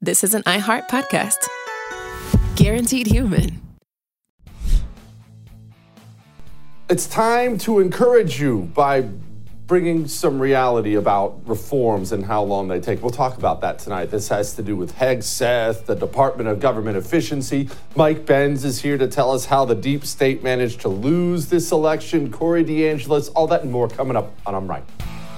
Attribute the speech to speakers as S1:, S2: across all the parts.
S1: this is an iHeart podcast. Guaranteed human.
S2: It's time to encourage you by bringing some reality about reforms and how long they take. We'll talk about that tonight. This has to do with Hegseth, the Department of Government Efficiency. Mike Benz is here to tell us how the deep state managed to lose this election. Corey DeAngelis, all that and more coming up on I'm Right.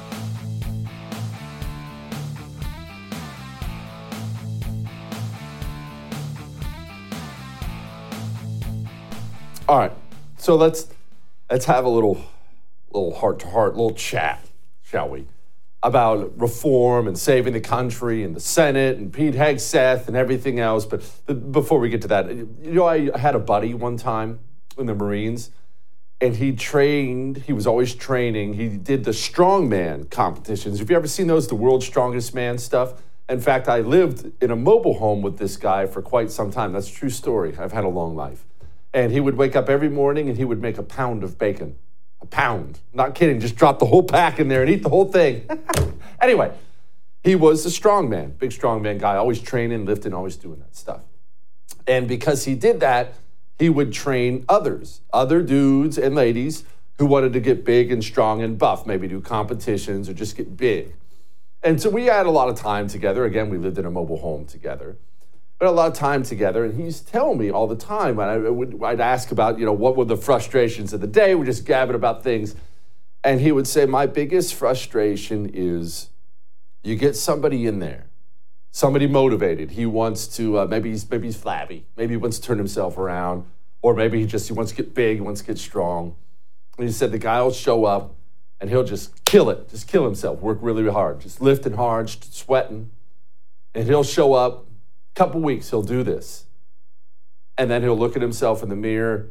S2: All right, so let's have a little heart-to-heart, little chat, shall we, about reform and saving the country and the Senate and Pete Hegseth and everything else. But before we get to that, I had a buddy one time in the Marines, and he was always training. He did the strongman competitions. Have you ever seen those, the world's strongest man stuff? In fact, I lived in a mobile home with this guy for quite some time. That's a true story. I've had a long life. And he would wake up every morning and he would make a pound of bacon. A pound. Not kidding. Just drop the whole pack in there and eat the whole thing. Anyway, he was a strongman, big strongman guy, always training, lifting, always doing that stuff. And because he did that, he would train other dudes and ladies who wanted to get big and strong and buff, maybe do competitions or just get big. And so we had a lot of time together. Again, we lived in a mobile home together. But a lot of time together, and he's telling me all the time, and I'd ask about, what were the frustrations of the day? We're just gabbing about things. And he would say, my biggest frustration is you get somebody in there, somebody motivated. He wants to, maybe he's flabby. Maybe he wants to turn himself around. Or maybe he wants to get big, he wants to get strong. And he said the guy will show up and he'll just kill himself, work really hard, just lifting hard, sweating. And he'll show up. Couple weeks, he'll do this. And then he'll look at himself in the mirror.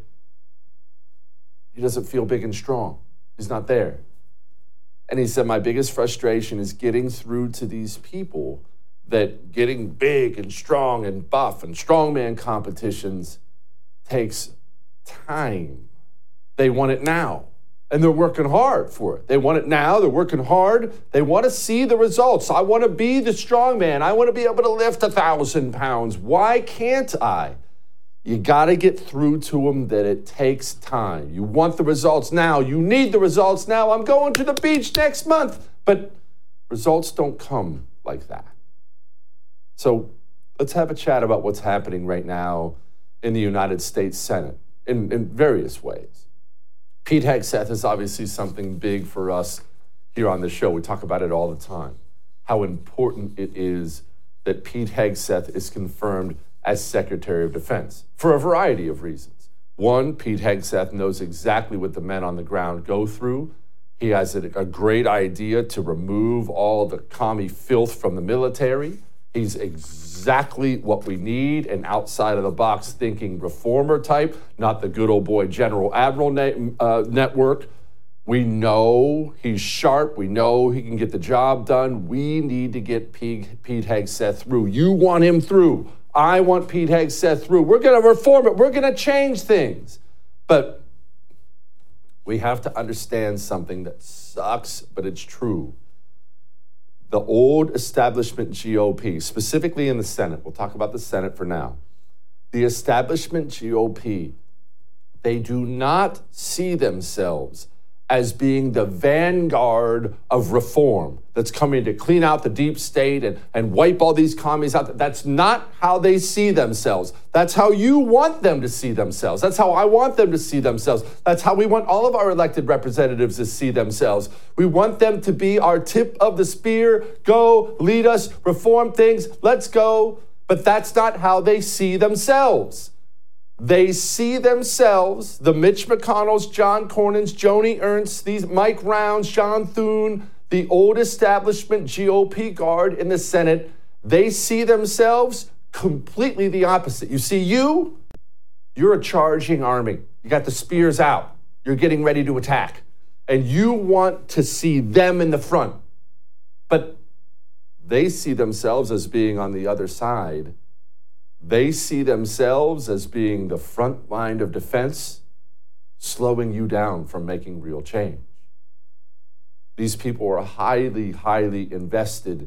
S2: He doesn't feel big and strong. He's not there. And he said, my biggest frustration is getting through to these people that getting big and strong and buff and strongman competitions takes time. They want it now. And they're working hard for it. They want it now. They're working hard. They want to see the results. I want to be the strong man. I want to be able to lift 1,000 pounds. Why can't I? You got to get through to them that it takes time. You want the results now. You need the results now. I'm going to the beach next month. But results don't come like that. So let's have a chat about what's happening right now in the United States Senate in various ways. Pete Hegseth is obviously something big for us here on the show. We talk about it all the time, how important it is that Pete Hegseth is confirmed as Secretary of Defense for a variety of reasons. One, Pete Hegseth knows exactly what the men on the ground go through. He has a great idea to remove all the commie filth from the military. He's exactly what we need, an outside-of-the-box thinking reformer type, not the good old boy General Admiral network. We know he's sharp. We know he can get the job done. We need to get Pete Hegseth through. You want him through. I want Pete Hegseth through. We're going to reform it. We're going to change things. But we have to understand something that sucks, but it's true. The old establishment GOP, specifically in the Senate, we'll talk about the Senate for now. The establishment GOP, they do not see themselves as being the vanguard of reform that's coming to clean out the deep state and wipe all these commies out. That's not how they see themselves. That's how you want them to see themselves. That's how I want them to see themselves. That's how we want all of our elected representatives to see themselves. We want them to be our tip of the spear. Go, lead us, reform things, let's go. But that's not how they see themselves. They see themselves, the Mitch McConnells, John Cornyn's, Joni Ernst, these Mike Rounds, John Thune, the old establishment GOP guard in the Senate, they see themselves completely the opposite. You see, you're a charging army. You got the spears out. You're getting ready to attack. And you want to see them in the front. But they see themselves as being on the other side. They see themselves as being the front line of defense, slowing you down from making real change. These people are highly, highly invested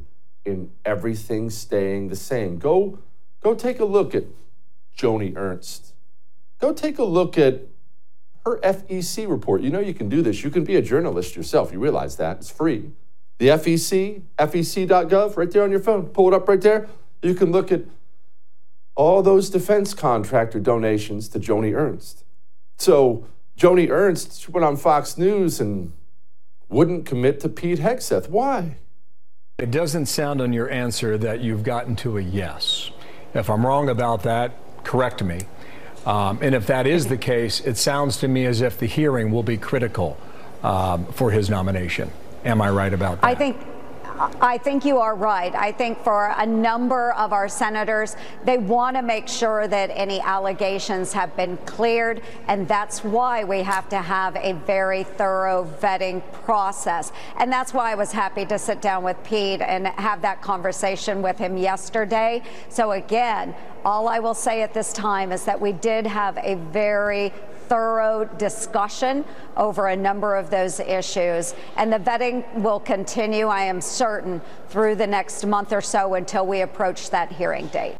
S2: in everything staying the same. Go take a look at Joni Ernst. Go take a look at her FEC report. You know you can do this. You can be a journalist yourself. You realize that. It's free. The FEC, fec.gov, right there on your phone. Pull it up right there. You can look at all those defense contractor donations to Joni Ernst. So Joni Ernst, she went on Fox News and wouldn't commit to Pete Hegseth. Why?
S3: It doesn't sound on your answer that you've gotten to a yes. If I'm wrong about that, correct me. And if that is the case, it sounds to me as if the hearing will be critical for his nomination. Am I right about that?
S4: I think you are right. I think for a number of our senators, they want to make sure that any allegations have been cleared, and that's why we have to have a very thorough vetting process. And that's why I was happy to sit down with Pete and have that conversation with him yesterday. So again, all I will say at this time is that we did have a very thorough discussion over a number of those issues, and the vetting will continue, I am certain, through the next month or so until we approach that hearing date.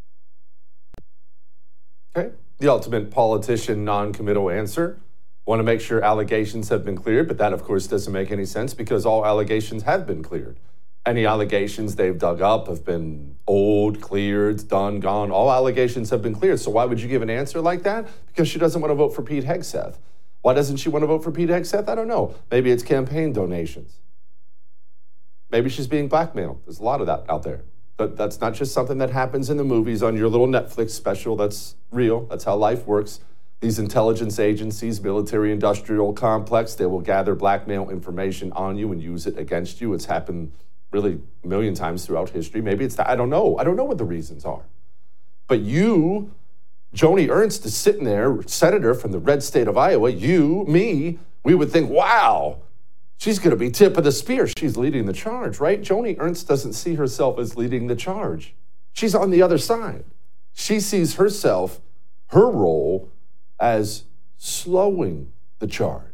S2: Okay. The ultimate politician non-committal answer. Want to make sure allegations have been cleared, but that, of course, doesn't make any sense because all allegations have been cleared. Any allegations they've dug up have been old, cleared, done, gone. All allegations have been cleared. So why would you give an answer like that? Because she doesn't want to vote for Pete Hegseth. Why doesn't she want to vote for Pete Hegseth? I don't know. Maybe it's campaign donations. Maybe she's being blackmailed. There's a lot of that out there. But that's not just something that happens in the movies on your little Netflix special. That's real. That's how life works. These intelligence agencies, military-industrial complex, they will gather blackmail information on you and use it against you. It's happened really a million times throughout history. Maybe it's that. I don't know. I don't know what the reasons are. But you, Joni Ernst, is sitting there, senator from the red state of Iowa. You, me, we would think, wow, she's going to be tip of the spear. She's leading the charge, right? Joni Ernst doesn't see herself as leading the charge. She's on the other side. She sees herself, her role, as slowing the charge.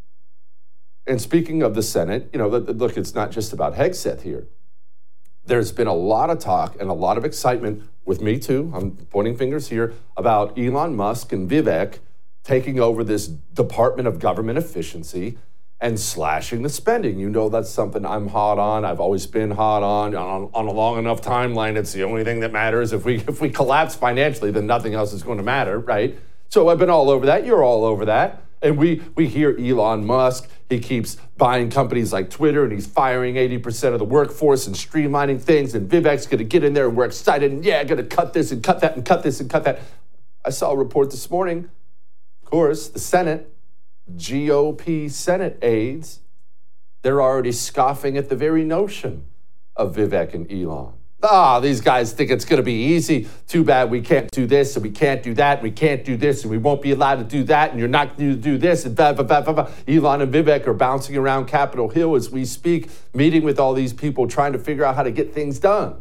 S2: And speaking of the Senate, you know, look, it's not just about Hegseth here. There's been a lot of talk and a lot of excitement with me too, I'm pointing fingers here, about Elon Musk and Vivek taking over this Department of Government Efficiency and slashing the spending. You know that's something I'm hot on. I've always been hot on a long enough timeline. It's the only thing that matters. If we collapse financially, then nothing else is going to matter, right? So I've been all over that. You're all over that. And we hear Elon Musk, he keeps buying companies like Twitter and he's firing 80% of the workforce and streamlining things, and Vivek's going to get in there and we're excited and yeah, going to cut this and cut that and cut this and cut that. I saw a report this morning, of course, the Senate, GOP Senate aides, they're already scoffing at the very notion of Vivek and Elon. These guys think it's going to be easy. Too bad we can't do this and we can't do that and we can't do this and we won't be allowed to do that and you're not going to do this and blah, blah, blah, blah, blah. Elon and Vivek are bouncing around Capitol Hill as we speak, meeting with all these people, trying to figure out how to get things done.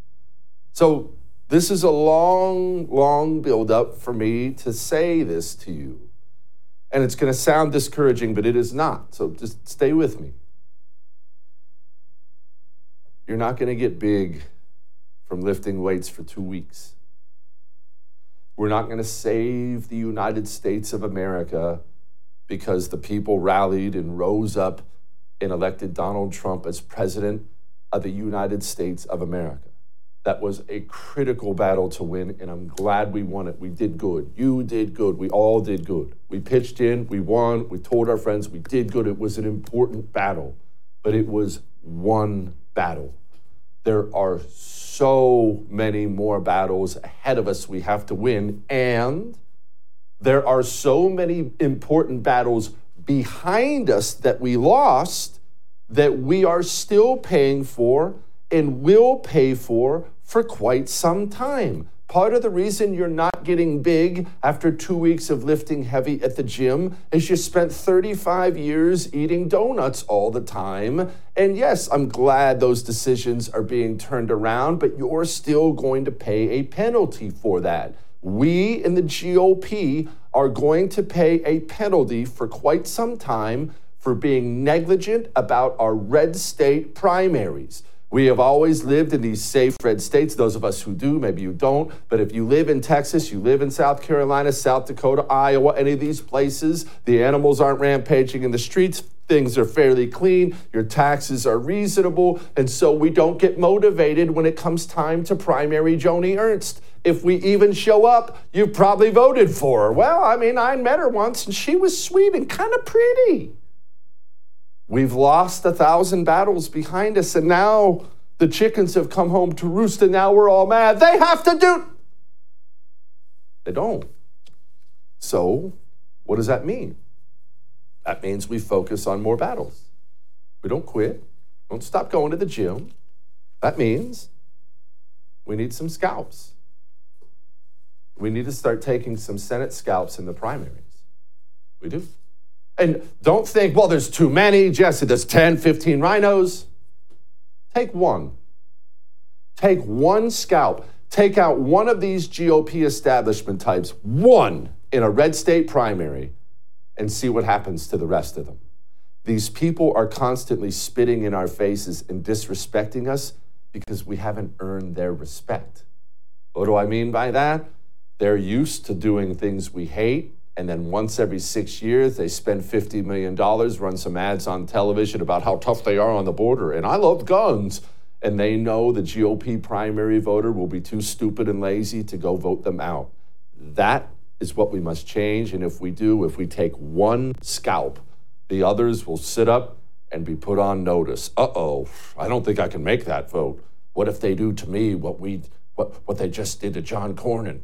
S2: So this is a long, long buildup for me to say this to you. And it's going to sound discouraging, but it is not. So just stay with me. You're not going to get big from lifting weights for 2 weeks. We're not going to save the United States of America because the people rallied and rose up and elected Donald Trump as president of the United States of America. That was a critical battle to win, and I'm glad we won it. We did good. You did good. We all did good. We pitched in, we won, we told our friends we did good. It was an important battle, but it was one battle. There are so many more battles ahead of us we have to win, and there are so many important battles behind us that we lost that we are still paying for and will pay for quite some time. Part of the reason you're not getting big after 2 weeks of lifting heavy at the gym is you spent 35 years eating donuts all the time. And yes, I'm glad those decisions are being turned around, but you're still going to pay a penalty for that. We in the GOP are going to pay a penalty for quite some time for being negligent about our red state primaries. We have always lived in these safe red states. Those of us who do, maybe you don't. But if you live in Texas, you live in South Carolina, South Dakota, Iowa, any of these places, the animals aren't rampaging in the streets. Things are fairly clean. Your taxes are reasonable. And so we don't get motivated when it comes time to primary Joni Ernst. If we even show up, you've probably voted for her. Well, I mean, I met her once and she was sweet and kind of pretty. We've lost 1,000 battles behind us, and now the chickens have come home to roost, and now we're all mad. They have to do. They don't. So, what does that mean? That means we focus on more battles. We don't quit. Don't stop going to the gym. That means we need some scalps. We need to start taking some Senate scalps in the primaries. We do. And don't think, well, there's too many. Jesse, there's 10, 15 rhinos. Take one. Take one scalp. Take out one of these GOP establishment types, one in a red state primary, and see what happens to the rest of them. These people are constantly spitting in our faces and disrespecting us because we haven't earned their respect. What do I mean by that? They're used to doing things we hate, and then once every 6 years, they spend $50 million, run some ads on television about how tough they are on the border. And I love guns. And they know the GOP primary voter will be too stupid and lazy to go vote them out. That is what we must change. And if we do, if we take one scalp, the others will sit up and be put on notice. Uh-oh, I don't think I can make that vote. What if they do to me what they just did to John Cornyn?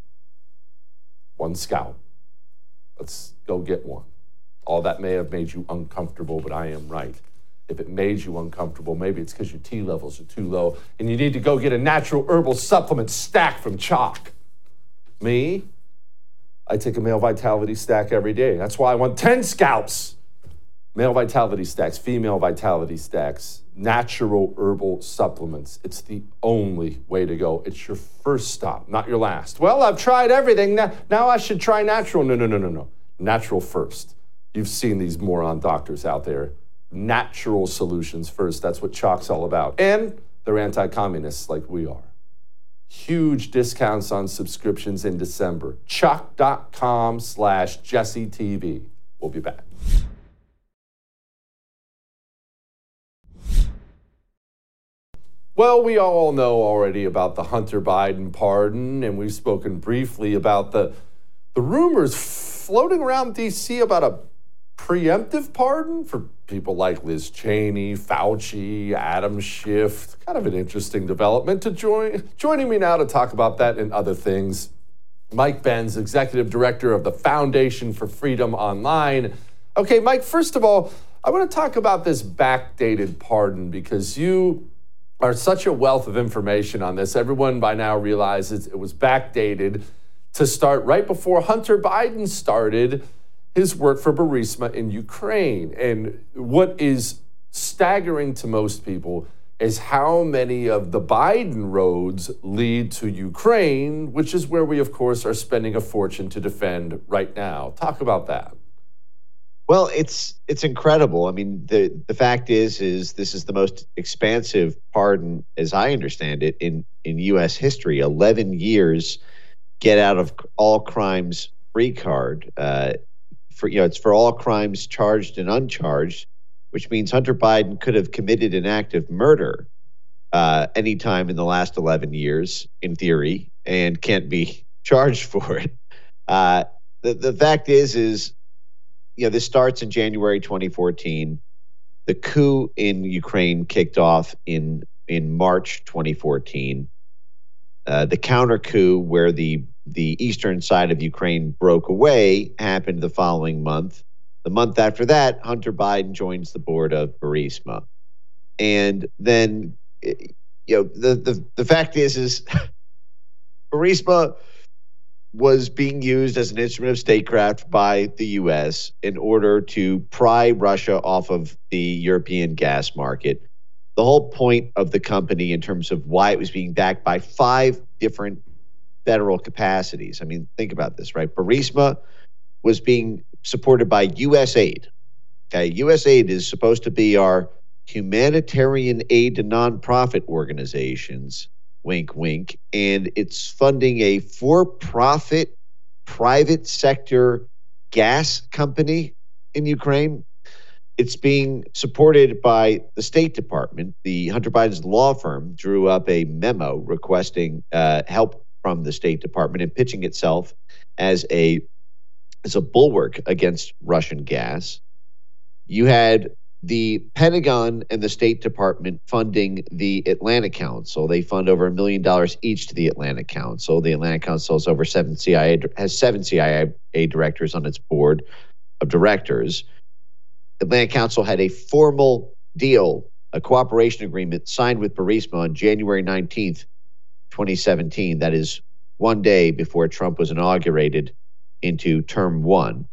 S2: One scalp. Let's go get one. All that may have made you uncomfortable, but I am right. If it made you uncomfortable, maybe it's because your T levels are too low and you need to go get a natural herbal supplement stack from Choq. Me, I take a male vitality stack every day. That's why I want 10 scalps. Male vitality stacks, female vitality stacks, natural herbal supplements. It's the only way to go. It's your first stop, not your last. Well, I've tried everything. Now I should try natural. No. Natural first. You've seen these moron doctors out there. Natural solutions first. That's what Choq's all about. And they're anti-communists like we are. Huge discounts on subscriptions in December. Choq.com/JesseTV. We'll be back. Well, we all know already about the Hunter Biden pardon, and we've spoken briefly about the rumors floating around D.C. about a preemptive pardon for people like Liz Cheney, Fauci, Adam Schiff. Kind of an interesting development. Joining me now to talk about that and other things, Mike Benz, Executive Director of the Foundation for Freedom Online. Okay, Mike, first of all, I want to talk about this backdated pardon because you are such a wealth of information on this. Everyone by now realizes it was backdated to start right before Hunter Biden started his work for Burisma in Ukraine. And what is staggering to most people is how many of the Biden roads lead to Ukraine, which is where we, of course, are spending a fortune to defend right now. Talk about that.
S5: Well, it's incredible. I mean, the fact is this is the most expansive pardon, as I understand it, in U.S. history. 11 years, get out of all crimes free card. It's for all crimes charged and uncharged, which means Hunter Biden could have committed an act of murder anytime in the last 11 years, in theory, and can't be charged for it. The fact is. This starts in January 2014. The coup in Ukraine kicked off in March 2014. The counter coup, where the eastern side of Ukraine broke away, happened the following month. The month after that, Hunter Biden joins the board of Burisma. And then, the fact is Burisma was being used as an instrument of statecraft by the U.S. in order to pry Russia off of the European gas market. The whole point of the company, in terms of why it was being backed by 5 different federal capacities. I mean, think about this, right? Burisma was being supported by U.S. aid. Okay, U.S. aid is supposed to be our humanitarian aid to nonprofit organizations, wink, wink, and it's funding a for-profit private sector gas company in Ukraine. It's being supported by the State Department. The Hunter Biden's law firm drew up a memo requesting help from the State Department and pitching itself as a bulwark against Russian gas. You had the Pentagon and the State Department funding the Atlantic Council. They fund over $1 million each to the Atlantic Council. The Atlantic Council has seven CIA directors on its board of directors. Atlantic Council had a formal deal, a cooperation agreement signed with Burisma on January 19th, 2017. That is one day before Trump was inaugurated into term one.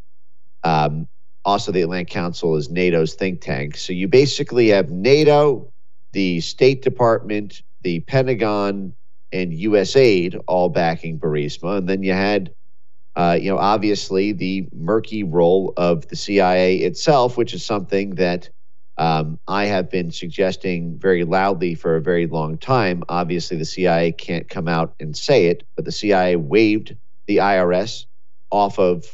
S5: Also, the Atlantic Council is NATO's think tank. So you basically have NATO, the State Department, the Pentagon, and USAID all backing Burisma. And then you had, obviously the murky role of the CIA itself, which is something that I have been suggesting very loudly for a very long time. Obviously, the CIA can't come out and say it, but the CIA waived the IRS off of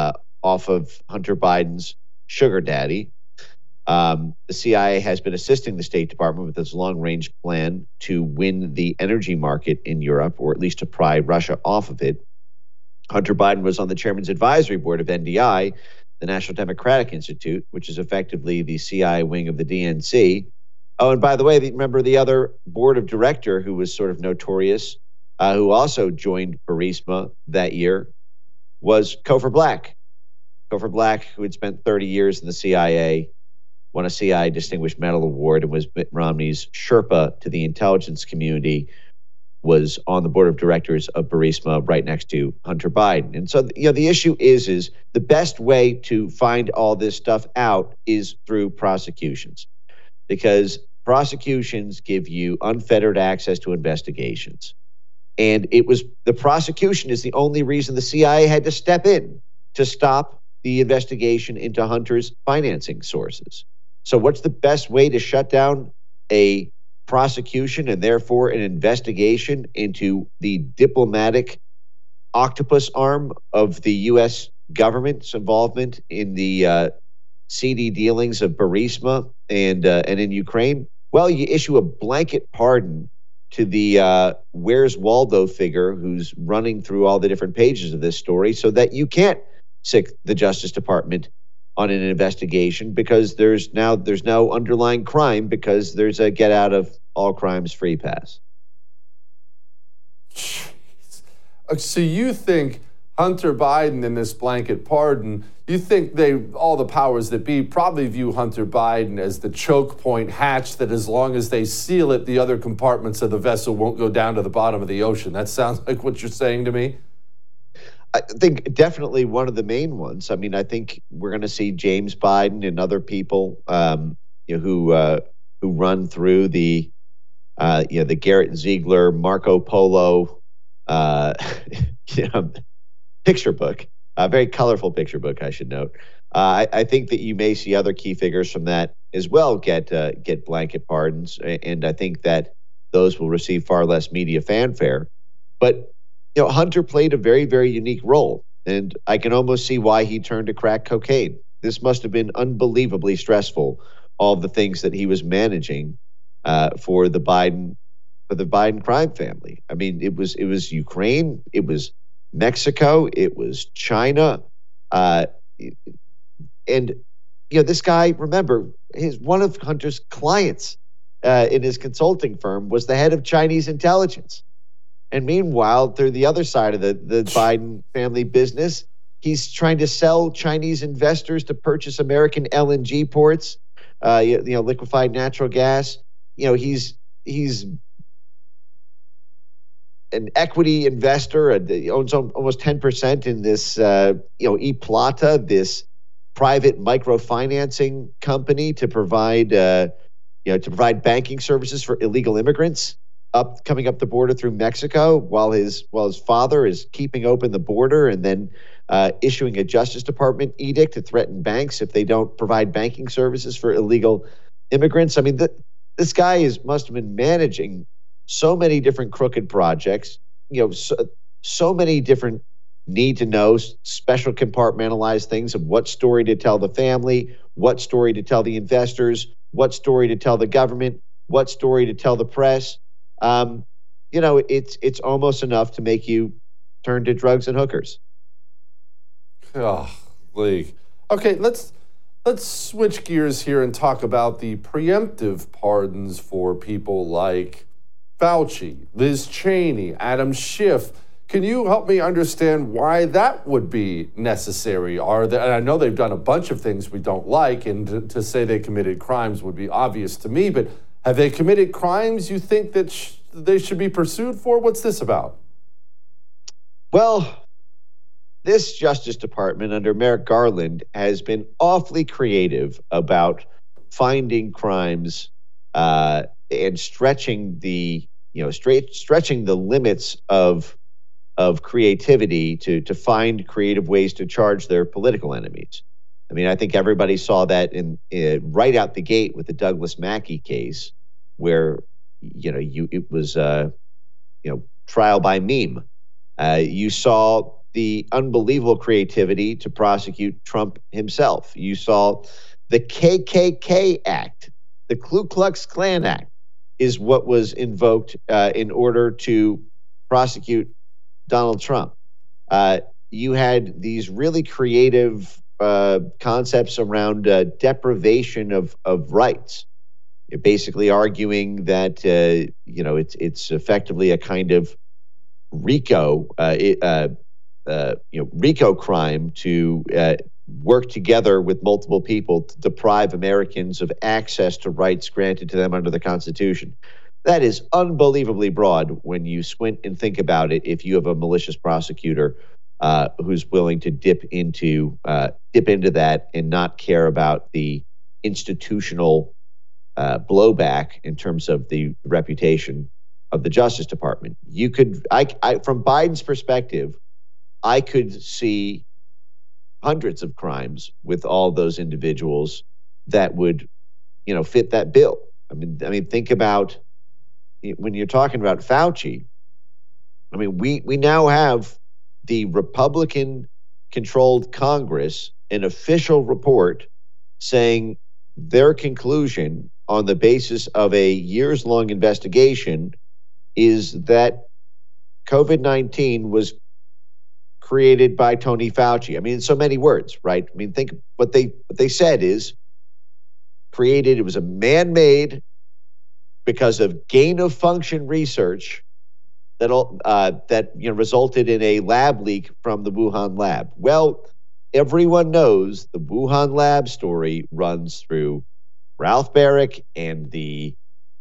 S5: Hunter Biden's sugar daddy. The CIA has been assisting the State Department with its long-range plan to win the energy market in Europe, or at least to pry Russia off of it. Hunter Biden was on the chairman's advisory board of NDI, the National Democratic Institute, which is effectively the CIA wing of the DNC. Oh, and by the way, remember the other board of director who was sort of notorious, who also joined Burisma that year, was Cofer Black. Cofer Black, who had spent 30 years in the CIA, won a CIA Distinguished Medal Award, and was Mitt Romney's Sherpa to the intelligence community, was on the board of directors of Burisma right next to Hunter Biden. And so, the issue is the best way to find all this stuff out is through prosecutions, because prosecutions give you unfettered access to investigations. And the prosecution is the only reason the CIA had to step in to stop the investigation into Hunter's financing sources. So what's the best way to shut down a prosecution and therefore an investigation into the diplomatic octopus arm of the U.S. government's involvement in the seedy dealings of Burisma and in Ukraine? Well, you issue a blanket pardon to the Where's Waldo figure who's running through all the different pages of this story, so that you can't sick the Justice Department on an investigation, because there's no underlying crime, because there's a get out of all crimes free pass.
S2: Jeez. So you think Hunter Biden in this blanket pardon, you think all the powers that be probably view Hunter Biden as the choke point hatch that as long as they seal it, the other compartments of the vessel won't go down to the bottom of the ocean. That sounds like what you're saying to me?
S5: I think definitely one of the main ones. I mean, I think we're going to see James Biden and other people, who run through the Garrett Ziegler, Marco Polo, picture book, a very colorful picture book, I should note. I think that you may see other key figures from that as well get blanket pardons, and I think that those will receive far less media fanfare. But Hunter played a very, very unique role, and I can almost see why he turned to crack cocaine. This must have been unbelievably stressful, all of the things that he was managing for the Biden crime family. I mean, it was Ukraine, it was Mexico, it was China, and this guy, remember, one of Hunter's clients in his consulting firm was the head of Chinese intelligence. And meanwhile, through the other side of the Biden family business, he's trying to sell Chinese investors to purchase American LNG ports, liquefied natural gas. He's an equity investor. He owns almost 10% in this, ePlata, this private microfinancing company to provide banking services for illegal immigrants coming up the border through Mexico, while his father is keeping open the border and then issuing a Justice Department edict to threaten banks if they don't provide banking services for illegal immigrants. I mean, this guy must have been managing so many different crooked projects, so many different need to know, special compartmentalized things of what story to tell the family, what story to tell the investors, what story to tell the government, what story to tell the press. It's almost enough to make you turn to drugs and hookers.
S2: Oh, Lee. Okay, let's switch gears here and talk about the preemptive pardons for people like Fauci, Liz Cheney, Adam Schiff. Can you help me understand why that would be necessary? And I know they've done a bunch of things we don't like, and to say they committed crimes would be obvious to me, but have they committed crimes you think that they should be pursued for? What's this about?
S5: Well, this Justice Department under Merrick Garland has been awfully creative about finding crimes and stretching the limits of creativity to find creative ways to charge their political enemies. I mean, I think everybody saw that in right out the gate with the Douglas Mackey case, where it was trial by meme. You saw the unbelievable creativity to prosecute Trump himself. You saw the KKK Act, the Ku Klux Klan Act, is what was invoked in order to prosecute Donald Trump. You had these really creative concepts around deprivation of rights. You're basically arguing that it's effectively a kind of RICO crime to work together with multiple people to deprive Americans of access to rights granted to them under the Constitution. That is unbelievably broad when you squint and think about it. If you have a malicious prosecutor who's willing to dip into that and not care about the institutional blowback in terms of the reputation of the Justice Department, you could, from Biden's perspective, I could see hundreds of crimes with all those individuals that would, fit that bill. I mean, think about when you're talking about Fauci. I mean, we now have the Republican-controlled Congress, an official report saying their conclusion on the basis of a years-long investigation is that COVID-19 was created by Tony Fauci. I mean, in so many words, right? I mean, think what they said is created. It was a man-made because of gain-of-function research that resulted in a lab leak from the Wuhan lab. Well, everyone knows the Wuhan lab story runs through Ralph Barrick and the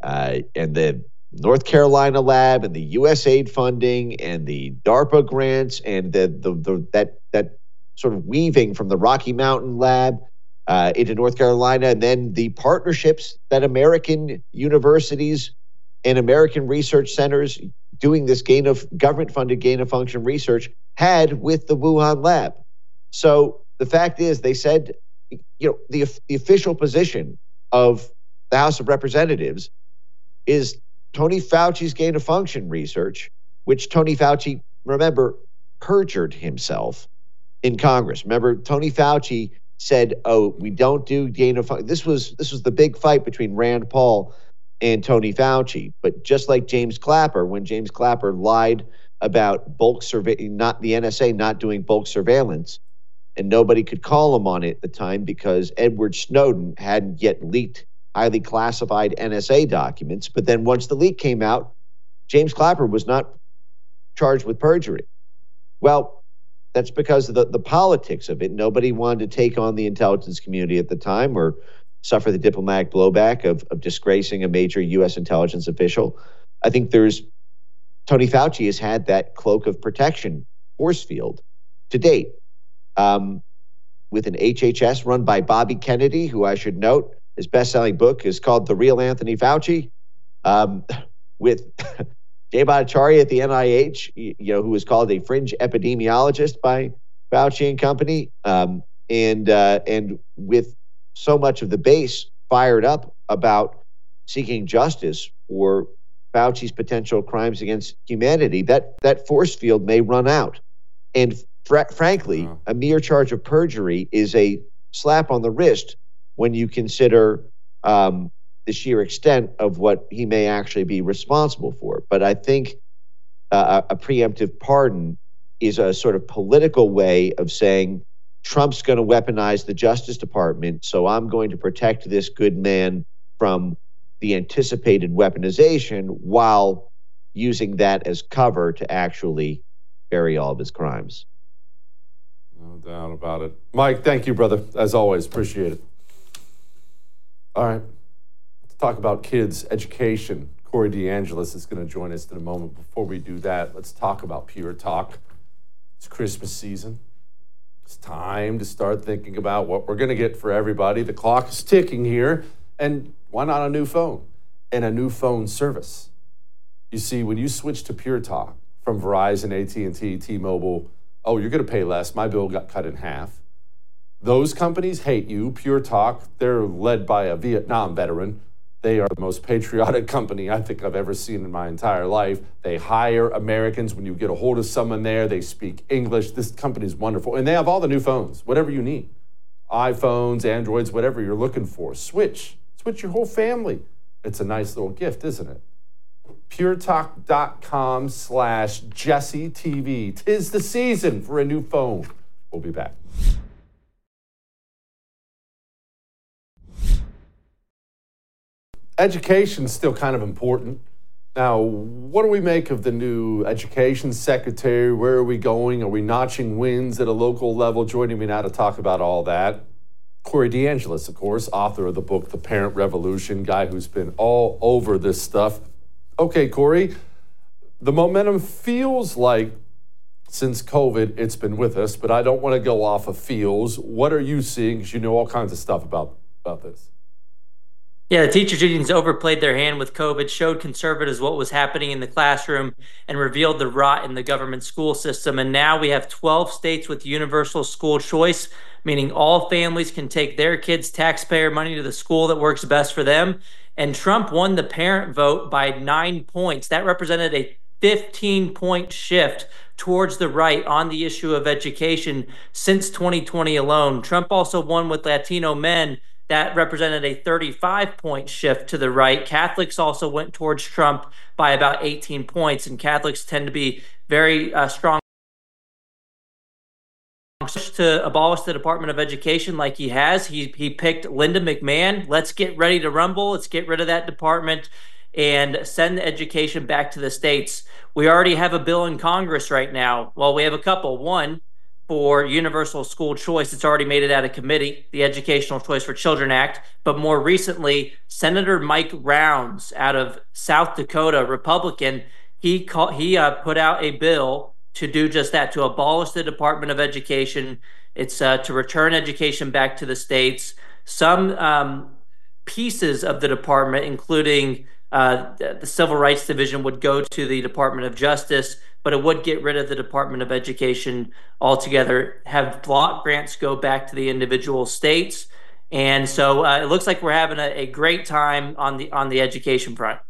S5: North Carolina lab and the USAID funding and the DARPA grants and that sort of weaving from the Rocky Mountain lab into North Carolina, and then the partnerships that American universities and American research centers doing this government-funded gain-of-function research had with the Wuhan lab. So the fact is, they said, the official position of the House of Representatives is Tony Fauci's gain-of-function research, which Tony Fauci, remember, perjured himself in Congress. Remember, Tony Fauci said, "Oh, we don't do gain-of-function." This was the big fight between Rand Paul and Tony Fauci. But just like James Clapper, when James Clapper lied about bulk not the NSA not doing bulk surveillance, and nobody could call him on it at the time because Edward Snowden hadn't yet leaked highly classified NSA documents. But then once the leak came out, James Clapper was not charged with perjury. Well, that's because of the politics of it. Nobody wanted to take on the intelligence community at the time or suffer the diplomatic blowback of disgracing a major U.S. intelligence official. I think Tony Fauci has had that cloak of protection force field to date, with an HHS run by Bobby Kennedy, who I should note, his best-selling book is called The Real Anthony Fauci, with Jay Bhattacharya at the NIH, who was called a fringe epidemiologist by Fauci and company, and with so much of the base fired up about seeking justice for Fauci's potential crimes against humanity, that force field may run out. And frankly, a mere charge of perjury is a slap on the wrist when you consider the sheer extent of what he may actually be responsible for. But I think a preemptive pardon is a sort of political way of saying Trump's going to weaponize the Justice Department, so I'm going to protect this good man from the anticipated weaponization while using that as cover to actually bury all of his crimes.
S2: No doubt about it. Mike, thank you, brother. As always, appreciate it. All right, let's talk about kids' education. Corey DeAngelis is going to join us in a moment. Before we do that, let's talk about Pure Talk. It's Christmas season. It's time to start thinking about what we're going to get for everybody. The clock is ticking here, and why not a new phone and a new phone service? You see, when you switch to Pure Talk from Verizon, AT&T, T-Mobile, oh, you're going to pay less. My bill got cut in half. Those companies hate you. Pure Talk, they're led by a Vietnam veteran. They are the most patriotic company I think I've ever seen in my entire life. They hire Americans. When you get a hold of someone there, they speak English. This company is wonderful. And they have all the new phones, whatever you need. iPhones, Androids, whatever you're looking for. Switch your whole family. It's a nice little gift, isn't it? puretalk.com/JesseTV. 'Tis the season for a new phone. We'll be back. Education's still kind of important. Now, what do we make of the new education secretary? Where are we going? Are we notching wins at a local level? Joining me now to talk about all that, Corey DeAngelis, of course, author of the book, The Parent Revolution, guy who's been all over this stuff. Okay, Corey, the momentum feels like since COVID, it's been with us, but I don't want to go off of feels. What are you seeing? Because you know all kinds of stuff about this.
S6: Yeah, the teachers' unions overplayed their hand with COVID, showed conservatives what was happening in the classroom, and revealed the rot in the government school system. And now we have 12 states with universal school choice, meaning all families can take their kids' taxpayer money to the school that works best for them. And Trump won the parent vote by 9 points. That represented a 15-point shift towards the right on the issue of education since 2020 alone. Trump also won with Latino men. That represented a 35-point shift to the right. Catholics also went towards Trump by about 18 points, and Catholics tend to be very strong to abolish the Department of Education like he has. He picked Linda McMahon. Let's get ready to rumble. Let's get rid of that department and send education back to the states. We already have a bill in Congress right now. Well, we have a couple. One, for universal school choice. It's already made it out of committee, the Educational Choice for Children Act. But more recently, Senator Mike Rounds out of South Dakota, Republican, he put out a bill to do just that, to abolish the Department of Education. It's to return education back to the states. Some pieces of the department, including the Civil Rights Division, would go to the Department of Justice, but it would get rid of the Department of Education altogether, have block grants go back to the individual states. And so it looks like we're having a great time on the education front.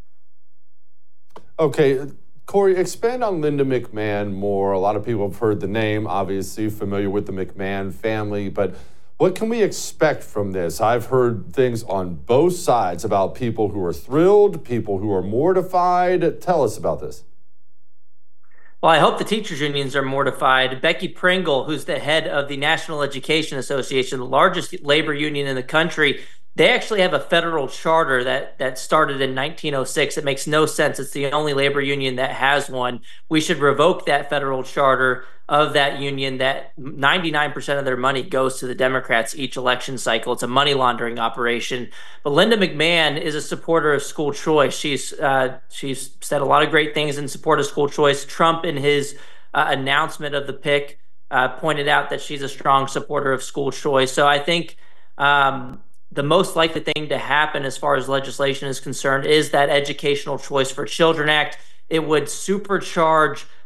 S2: Okay, Corey, expand on Linda McMahon more. A lot of people have heard the name, obviously familiar with the McMahon family, but what can we expect from this? I've heard things on both sides about people who are thrilled, people who are mortified. Tell us about this.
S6: Well, I hope the teachers' unions are mortified. Becky Pringle, who's the head of the National Education Association, the largest labor union in the country, they actually have a federal charter that started in 1906. It makes no sense. It's the only labor union that has one. We should revoke that federal charter of that union. That 99% of their money goes to the Democrats each election cycle. It's a money laundering operation. But Linda McMahon is a supporter of school choice. She's said a lot of great things in support of school choice. Trump, in his announcement of the pick, pointed out that she's a strong supporter of school choice. So I think the most likely thing to happen as far as legislation is concerned is that Educational Choice for Children Act. It would supercharge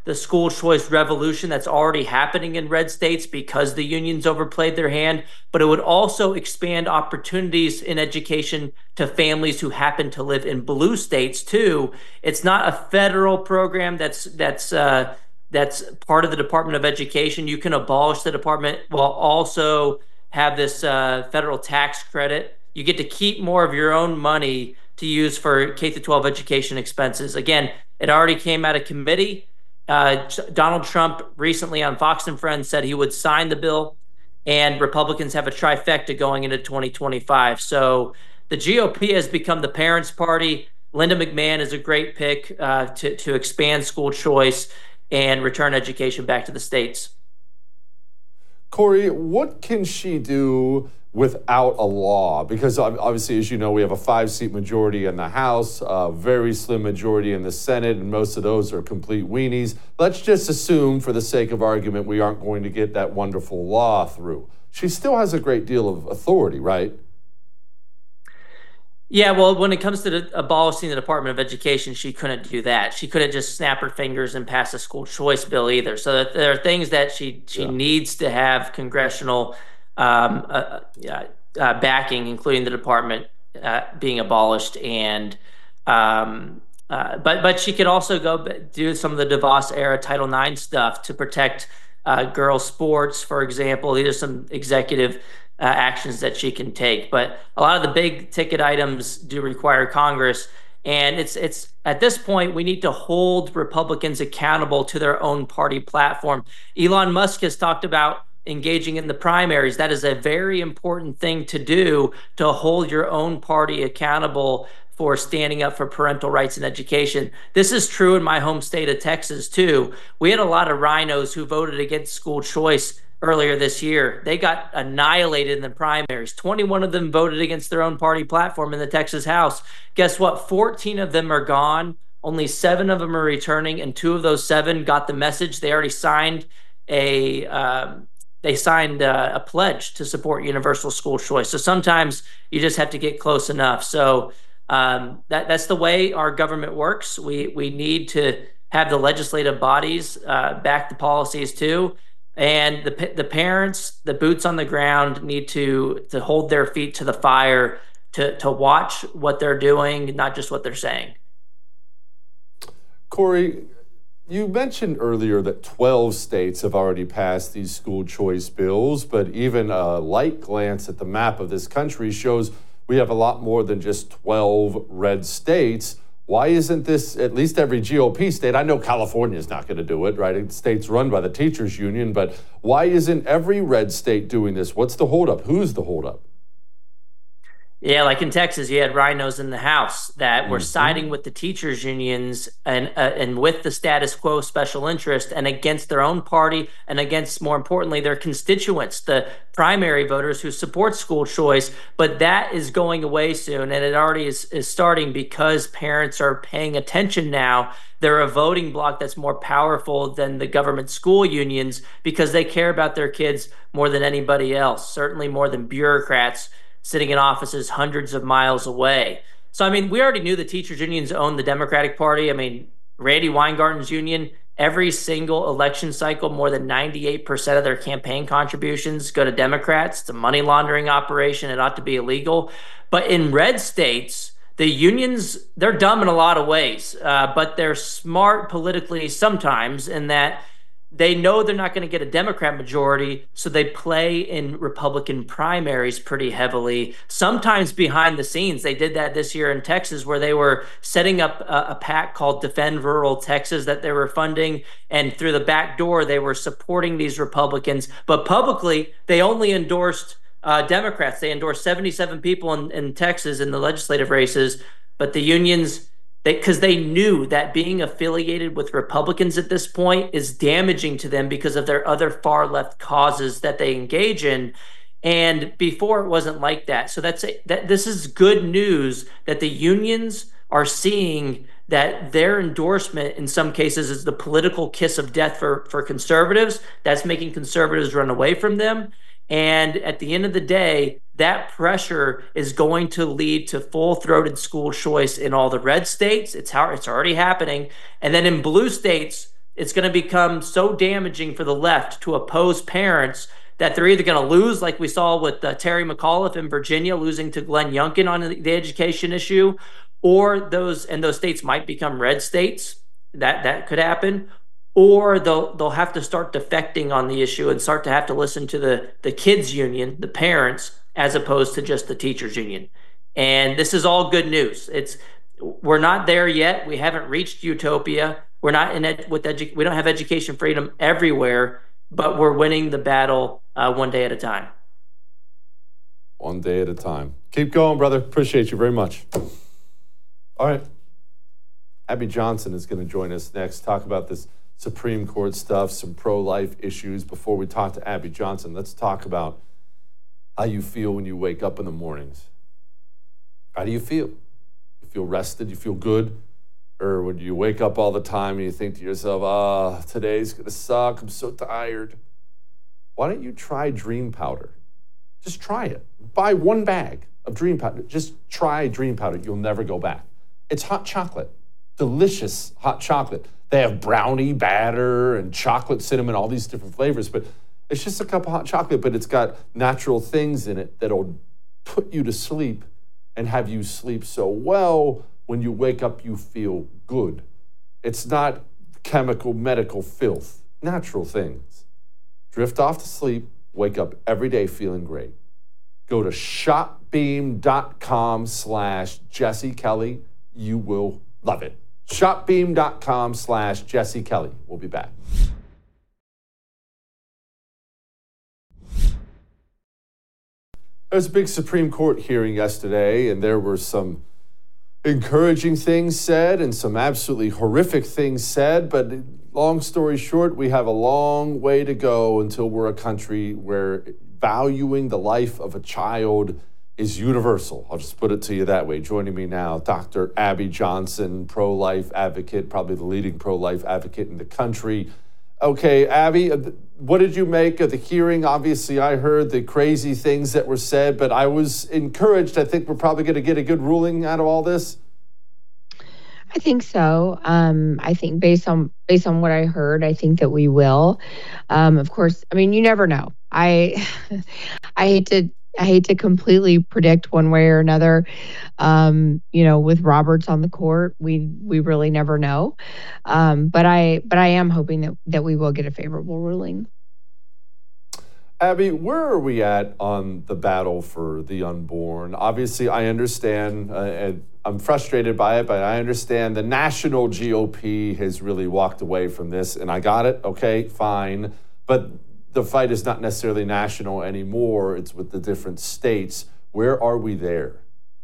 S6: the school choice revolution that's already happening in red states because the unions overplayed their hand, but it would also expand opportunities in education to families who happen to live in blue states too. It's not a federal program that's part of the Department of Education. You can abolish the department while also have this federal tax credit. You get to keep more of your own money to use for K-12 education expenses. Again, it already came out of committee. Donald Trump recently on Fox and Friends said he would sign the bill, and Republicans have a trifecta going into 2025. So the GOP has become the parents' party. Linda McMahon is a great pick to expand school choice and return education back to the states.
S2: Corey, what can she do without a law? Because obviously, as you know, we have a 5-seat majority in the House, a very slim majority in the Senate, and most of those are complete weenies. Let's just assume, for the sake of argument, we aren't going to get that wonderful law through. She still has a great deal of authority, right?
S6: Yeah, well, when it comes to abolishing the Department of Education, she couldn't do that. She couldn't just snap her fingers and pass a school choice bill either. So there are things that she needs to have congressional backing, including the department being abolished, and but she could also go do some of the DeVos era Title IX stuff to protect girls' sports, for example. These are some executive actions that she can take, but a lot of the big ticket items do require Congress. And it's at this point, we need to hold Republicans accountable to their own party platform. Elon Musk has talked about engaging in the primaries. That is a very important thing to do, to hold your own party accountable for standing up for parental rights in education. This is true in my home state of Texas, too. We had a lot of rhinos who voted against school choice earlier this year. They got annihilated in the primaries. 21 of them voted against their own party platform in the Texas House. Guess what? 14 of them are gone. Only 7 of them are returning, and 2 of those 7 got the message. They already signed a pledge to support universal school choice. So sometimes you just have to get close enough. So that's the way our government works. We need to have the legislative bodies back the policies too. And the parents, the boots on the ground, need to hold their feet to the fire, to watch what they're doing, not just what they're saying.
S2: Corey, you mentioned earlier that 12 states have already passed these school choice bills, but even a light glance at the map of this country shows we have a lot more than just 12 red states. Why isn't this at least every GOP state? I know California is not going to do it, right? It's states run by the teachers union, but why isn't every red state doing this? What's the holdup? Who's the holdup?
S6: Yeah, like in Texas, you had rhinos in the House that were siding with the teachers unions and with the status quo special interest, and against their own party and against, more importantly, their constituents, the primary voters who support school choice. But that is going away soon, and it already is starting, because parents are paying attention now. They're a voting bloc that's more powerful than the government school unions, because they care about their kids more than anybody else, certainly more than bureaucrats sitting in offices hundreds of miles away. So, I mean, we already knew the teachers unions own the Democratic Party. I mean, Randy Weingarten's union, every single election cycle, more than 98% of their campaign contributions go to Democrats. It's a money laundering operation. It ought to be illegal. But in red states, the unions, they're dumb in a lot of ways, but they're smart politically sometimes, in that they know they're not going to get a Democrat majority, so they play in Republican primaries pretty heavily. Sometimes behind the scenes, they did that this year in Texas, where they were setting up a PAC called Defend Rural Texas that they were funding, and through the back door, they were supporting these Republicans. But publicly, they only endorsed Democrats. They endorsed 77 people in Texas in the legislative races, but the unions, because they knew that being affiliated with Republicans at this point is damaging to them because of their other far left causes that they engage in. And before, it wasn't like that. So this is good news that the unions are seeing that their endorsement in some cases is the political kiss of death for conservatives. That's making conservatives run away from them. And at the end of the day, that pressure is going to lead to full-throated school choice in all the red states. It's already happening. And then in blue states, it's going to become so damaging for the left to oppose parents that they're either going to lose, like we saw with Terry McAuliffe in Virginia losing to Glenn Youngkin on the education issue, or those states might become red states. That could happen. Or they'll have to start defecting on the issue and start to have to listen to the kids union, the parents, as opposed to just the teachers union. And this is all good news. We're not there yet. We haven't reached utopia. We're not we don't have education freedom everywhere, but we're winning the battle one day at a time.
S2: One day at a time. Keep going, brother. Appreciate you very much. All right. Abby Johnson is going to join us next, talk about this Supreme Court stuff, some pro-life issues. Before we talk to Abby Johnson, let's talk about how you feel when you wake up in the mornings. How do you feel? You feel rested? You feel good? Or when you wake up all the time and you think to yourself, today's going to suck. I'm so tired. Why don't you try Dream Powder? Just try it. Buy one bag of Dream Powder. Just try Dream Powder. You'll never go back. It's hot chocolate. Delicious hot chocolate. They have brownie batter and chocolate cinnamon, all these different flavors, but it's just a cup of hot chocolate, but it's got natural things in it that'll put you to sleep and have you sleep so well when you wake up you feel good. It's not chemical, medical filth, natural things. Drift off to sleep, wake up every day feeling great. Go to shopbeam.com/Jesse Kelly. You will love it. Shopbeam.com/Jesse Kelly. We'll be back. There was a big Supreme Court hearing yesterday, and there were some encouraging things said and some absolutely horrific things said. But long story short, we have a long way to go until we're a country where valuing the life of a child is universal. I'll just put it to you that way. Joining me now, Dr. Abby Johnson, pro-life advocate, probably the leading pro-life advocate in the country. Okay, Abby, what did you make of the hearing? Obviously, I heard the crazy things that were said, but I was encouraged. I think we're probably going to get a good ruling out of all this.
S7: I think so. I think based on what I heard, I think that we will. Of course, I mean, you never know. I hate to completely predict one way or another. With Roberts on the court, we really never know. But I am hoping that we will get a favorable ruling.
S2: Abby, where are we at on the battle for the unborn? Obviously, I understand, and I'm frustrated by it, but I understand the national GOP has really walked away from this, and I got it. Okay, fine. But the fight is not necessarily national anymore. It's with the different states. Where are we there?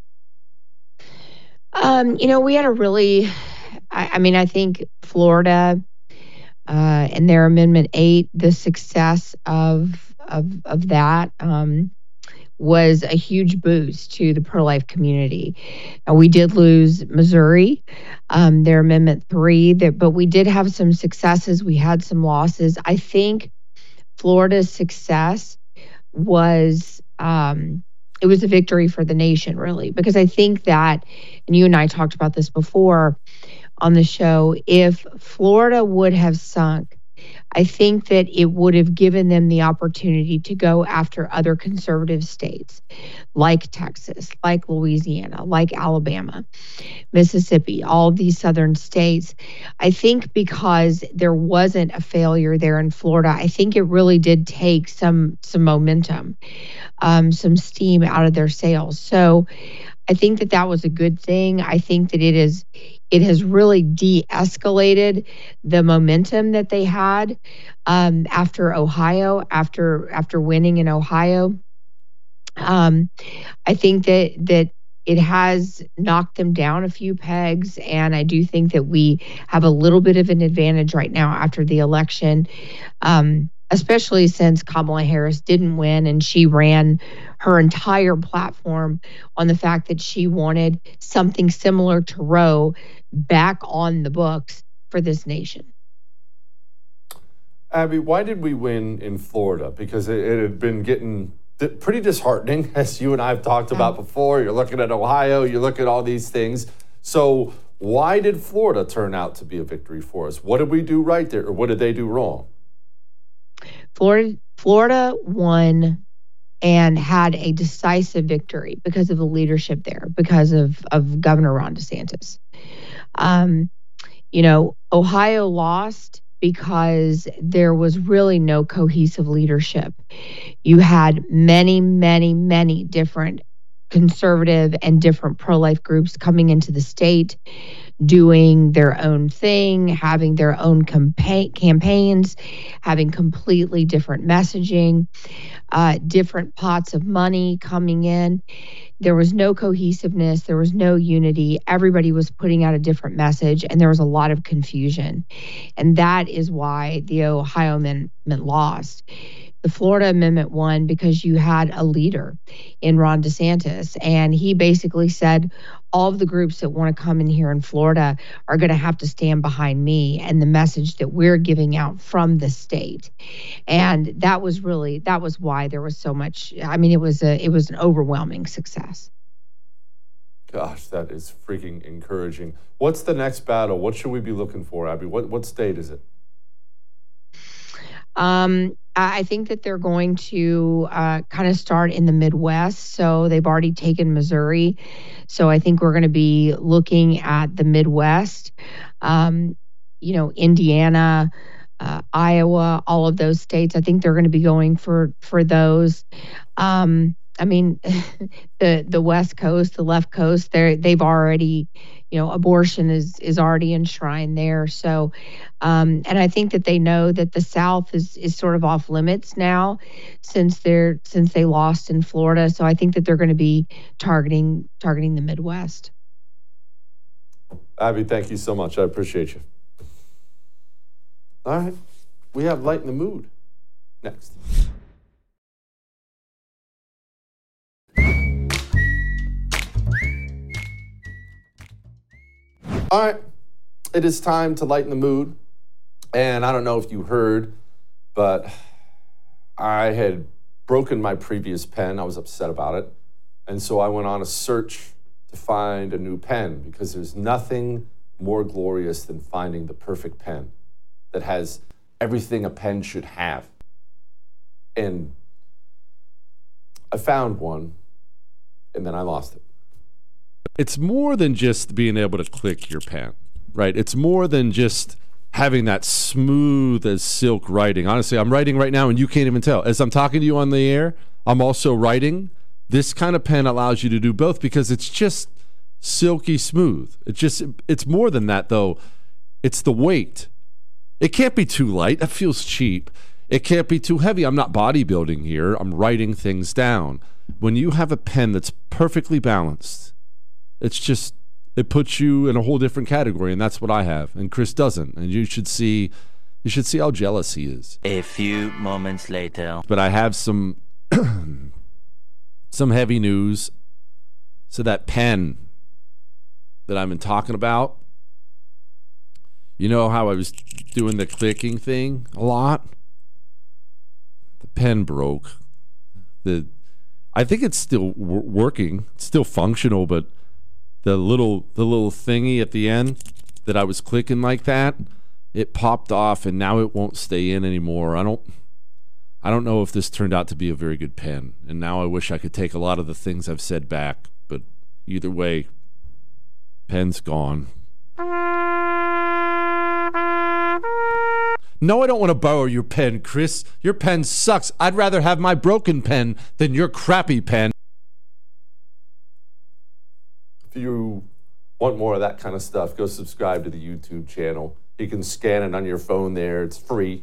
S7: We had a really, I think Florida and their Amendment 8, the success of that was a huge boost to the pro-life community. And we did lose Missouri, their Amendment 3, but we did have some successes. We had some losses. I think Florida's success was it was a victory for the nation, really, because I think that, and you and I talked about this before on the show, if Florida would have sunk, I think that it would have given them the opportunity to go after other conservative states like Texas, like Louisiana, like Alabama, Mississippi, all these southern states. I think because there wasn't a failure there in Florida, I think it really did take some momentum, some steam out of their sails. So I think that was a good thing. I think that it has really de-escalated the momentum that they had after Ohio, after winning in Ohio. I think that it has knocked them down a few pegs, and I do think that we have a little bit of an advantage right now after the election, especially since Kamala Harris didn't win, and she ran her entire platform on the fact that she wanted something similar to Roe back on the books for this nation.
S2: Abby, why did we win in Florida? Because it had been getting pretty disheartening, as you and I have talked about before. You're looking at Ohio, you look at all these things. So Why did Florida turn out to be a victory for us? What did we do right there, or what did they do wrong?
S7: Florida won and had a decisive victory because of the leadership there, because of Governor Ron DeSantis. Ohio lost because there was really no cohesive leadership. You had many, many, many different conservative and different pro-life groups coming into the state, doing their own thing, having their own campaigns, having completely different messaging, different pots of money coming in. There was no cohesiveness. There was no unity. Everybody was putting out a different message, and there was a lot of confusion. And that is why the Ohio amendment lost. The Florida amendment won because you had a leader in Ron DeSantis, and he basically said, all of the groups that want to come in here in Florida are going to have to stand behind me and the message that we're giving out from the state. And that was why there was so much. I mean, it was an overwhelming success.
S2: Gosh, that is freaking encouraging. What's the next battle? What should we be looking for, Abby? What state is it?
S7: I think that they're going to kind of start in the Midwest. So they've already taken Missouri. So I think we're going to be looking at the Midwest, Indiana, Iowa, all of those states. I think they're going to be going for those. I mean, the West Coast, the left coast, they've already, abortion is already enshrined there. So, and I think that they know that the South is sort of off limits now since they lost in Florida. So I think that they're going to be targeting the Midwest.
S2: Abby, thank you so much. I appreciate you. All right. We have Lighten the Mood next. All right, it is time to lighten the mood. And I don't know if you heard, but I had broken my previous pen. I was upset about it. And so I went on a search to find a new pen, because there's nothing more glorious than finding the perfect pen that has everything a pen should have. And I found one, and then I lost it.
S8: It's more than just being able to click your pen, right? It's more than just having that smooth as silk writing. Honestly, I'm writing right now and you can't even tell. As I'm talking to you on the air, I'm also writing. This kind of pen allows you to do both because it's just silky smooth. It's more than that though. It's the weight. It can't be too light. That feels cheap. It can't be too heavy. I'm not bodybuilding here. I'm writing things down. When you have a pen that's perfectly balanced, it puts you in a whole different category, and that's what I have. And Chris doesn't. And you should see how jealous he is.
S9: A few moments later.
S8: But I have some heavy news. So that pen that I've been talking about, you know how I was doing the clicking thing a lot? The pen broke. I think it's still working. It's still functional, but the little thingy at the end that I was clicking like that, it popped off, and now it won't stay in anymore. I don't know if this turned out to be a very good pen, and now I wish I could take a lot of the things I've said back, but either way, pen's gone. No, I don't want to borrow your pen, Chris. Your pen sucks. I'd rather have my broken pen than your crappy pen.
S2: If you want more of that kind of stuff, go subscribe to the YouTube channel. You can scan it on your phone there. It's free.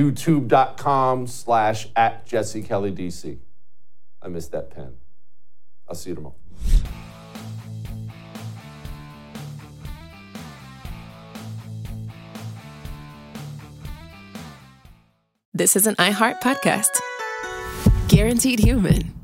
S2: YouTube.com/@JesseKellyDC. I missed that pen. I'll see you tomorrow.
S1: This is an iHeart podcast. Guaranteed Human.